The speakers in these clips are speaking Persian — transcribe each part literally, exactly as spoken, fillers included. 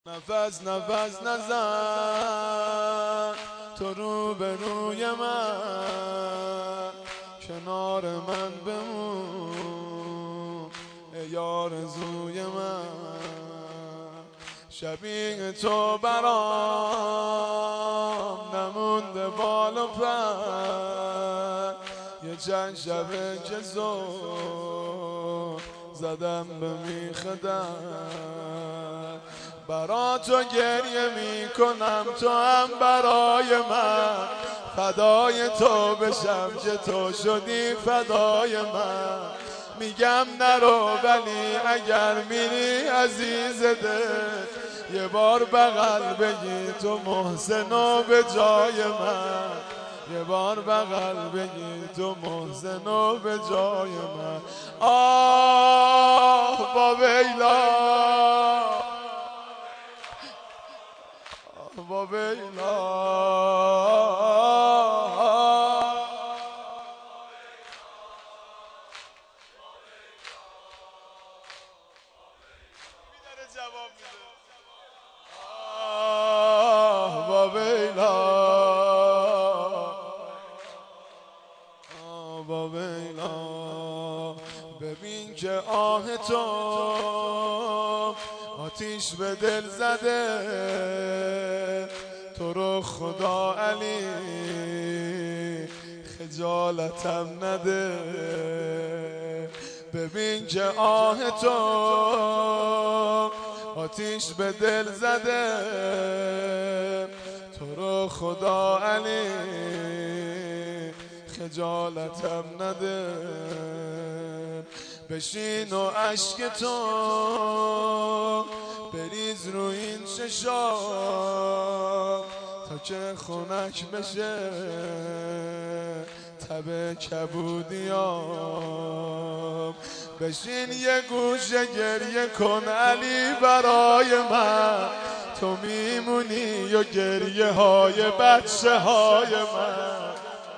نفس نفس نزن تو رو به روی من، کنار من بمون ای آرزوی من. شبیه تو برام نمونده بال و پر، یه چند شبه که زور زدم به میخ در. برا تو گریه میکنم تو هم برای من، فدای تو بشم که تو شدی فدای من. میگم نرو ولی اگر میری عزیز دل، یه بار بغل بگی تو محسنو به جای من. یه بار بغل بگی تو محسنو به جای من. آه با ویلا با ویلا جواب میده. آه با ویلا آه با ویلا. ببین که آه تو آتیش به دل زده، تو رو خدا علی خجالتم نده. ببین که آه تو آتیش به دل زده، تو رو خدا علی خجالتم نده. بشین و اشک تو بریز رو این چشام، تا که خنک بشه تب کبودیام. بشین یه گوشه گریه کن علی برای من، تو میمونی و گریه های بچه های من.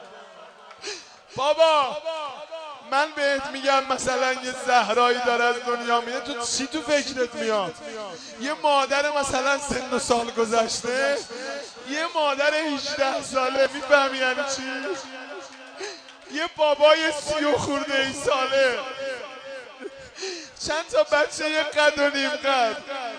بابا من بهت میگم مثلا یه زهرایی داره از دنیا میره، تو چی تو فکرت میاد؟ یه مادر مثلا سن و سال گذشته، یه مادر هجده ساله، میفهمی یعنی چی؟ یه بابای سی و خورده ای ساله، چند تا بچه یه قد و نیم قد.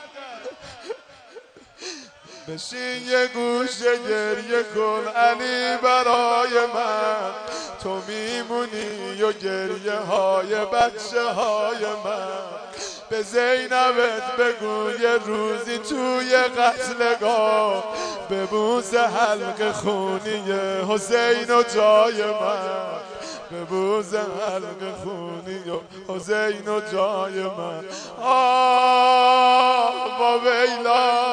بشین یه گوشه گریه کن علی برای من، تو میمونی و گریه های بچه های من. به زینبت بگو یه روزی توی قتلگاه ببوس حلق خونی حسین و جای من. ببوس حلق خونی و حسین و جای من. آه با ویلا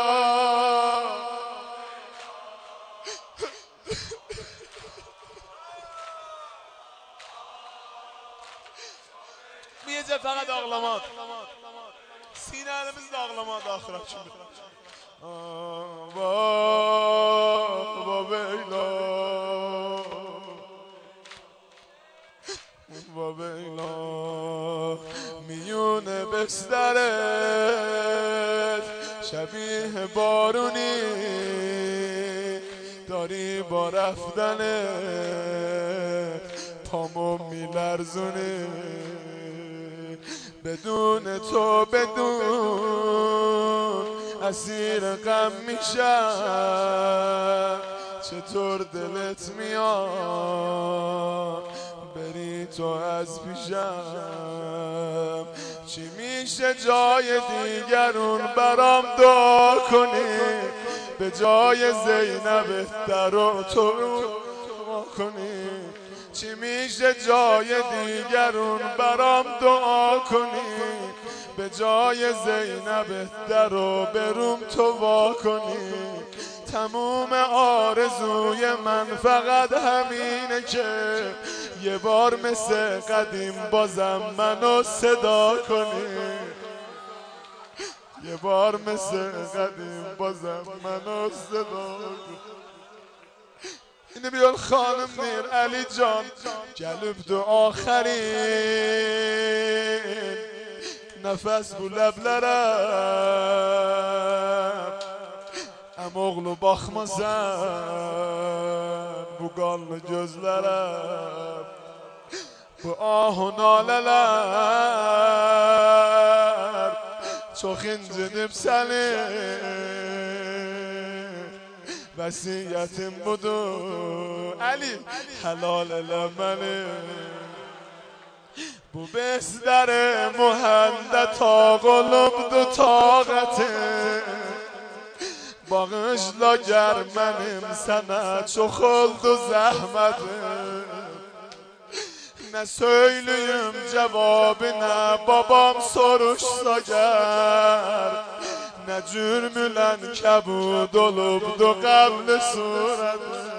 میجه فقط آقلامات سینه هنه مثل آقلامات آخرا چون با با ویلا با ویلا. میون بسترت شبیه بارونی داری با رفتنت پامو میلرزونی. بدون تو بدون اسیر غم میشم، چطور دلت میاد بری تو از پیشم. چی میشه جای دیگرون برام دعا کنی، به جای زینب در و تو دعا کنی. چی میشه جای دیگرون برام دعا کنی، به جای زینب در و بروم تو وا کنی. تموم آرزوی من فقط همینه که یه بار مثل قدیم بازم منو صدا کنی. یه بار مثل قدیم بازم منو صدا کنی. اینه بیار خانم نیر علی جان، گلوب دو آخرین nefes bu ləblərəm Əmoğlu baxmasan bu qanlı gözlərəm Bu ah-u nalələr çox incidib səni Vəsiyyətim budur Əli, helal elə məni Bu bezlər mühəndə taq olubdu taqətim Bağışla gər mənim sənə çox oldu zəhmətim Nə söyləyim cavabına babam soruşsa gər Nə cürmülən kəbud olubdu qəbli surətim